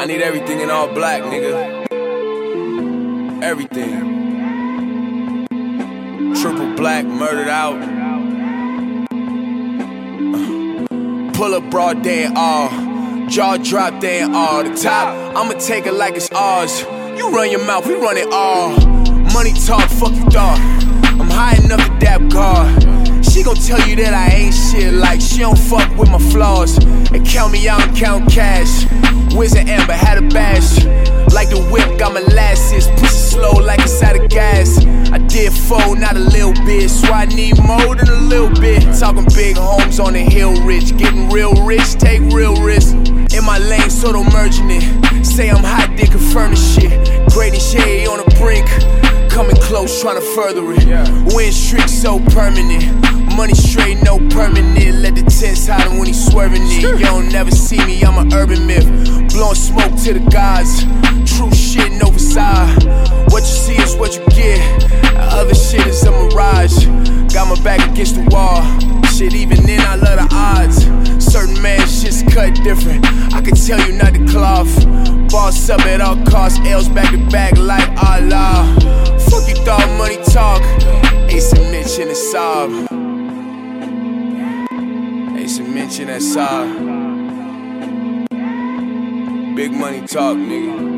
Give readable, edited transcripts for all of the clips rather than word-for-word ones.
I need everything in all black, nigga. Everything. Triple black, murdered out. Pull up broad day and all. Jaw drop day and all. The top, I'ma take it like it's ours. You run your mouth, we run it all. Money talk, fuck you thought. I'm high enough to dap God. She gon' tell you that I ain't shit, like she don't fuck with my flaws. And count me out and count cash. Wiz and Amber had a bash. Like the whip, got molasses. Pussy slow like it's out of gas. I did fold, not a little bit, so I need more than a little bit. Talking big homes on the hill rich. Getting real rich, take real risks. In my lane, so don't merge in it. Say I'm hot, then confirm the shit. Great and shade on the brink. Coming close, trying to further it. Win streak so permanent. Money straight, no permanent. Let the tents hide him when he's swerving it. You don't never see me, I'm an urban myth. Blowing smoke to the gods. True shit, no facade. What you see is what you get. Other shit is a mirage. Got my back against the wall. Shit, even then I love the odds. Certain man shit's cut different. I can tell you not the cloth. Boss up at all costs. L's back to back like Allah. Fuck you thought, money talk. Ace and Mitch in the sob. Ace and Mitch in that sob. Big money talk, nigga.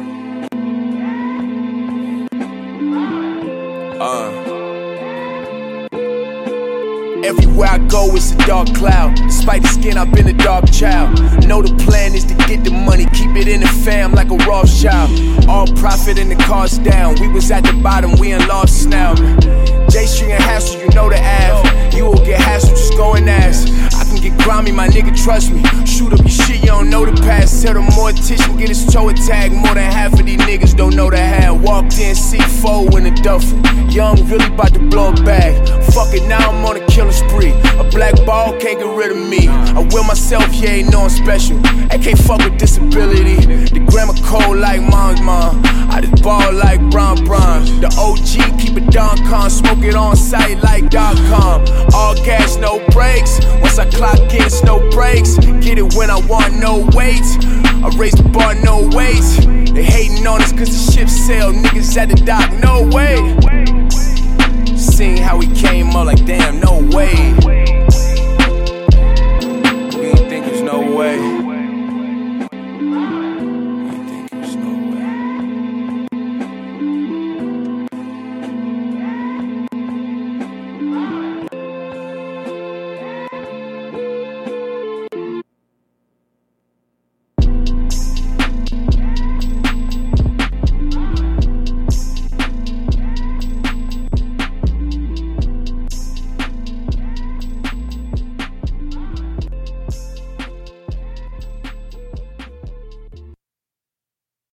Everywhere I go, it's a dark cloud. Despite the skin, I've been a dark child. Know the plan is to get the money, keep it in the fam like a Rothschild. All profit and the cost down. We was at the bottom, we ain't lost now. J Street and Hassel, you know the Ave. You will get hassled, just go and ask. I can get grimy, my nigga, trust me. Shoot up your shit, you don't know the past. Tell the mortician, get his toe attacked. More than half of these niggas don't know the half. Walked in, C4 in a duffel. Young, really about to blow a bag. Fuck it, now I'm on a killing spree. A black ball can't get rid of me. I will myself, yeah, ain't no I'm special. I can't fuck with disability. The grammar cold like mom's mom. I just ball like Bron. The OG keep it Don Con. Smoke it on site like .com. All gas, no brakes. Once I clock in, it's no brakes. Get it when I want, no weight. I raise the bar, no weights. They hating on us cause the ship sail. Niggas at the dock, no way. Seeing how we came up like damn, no way.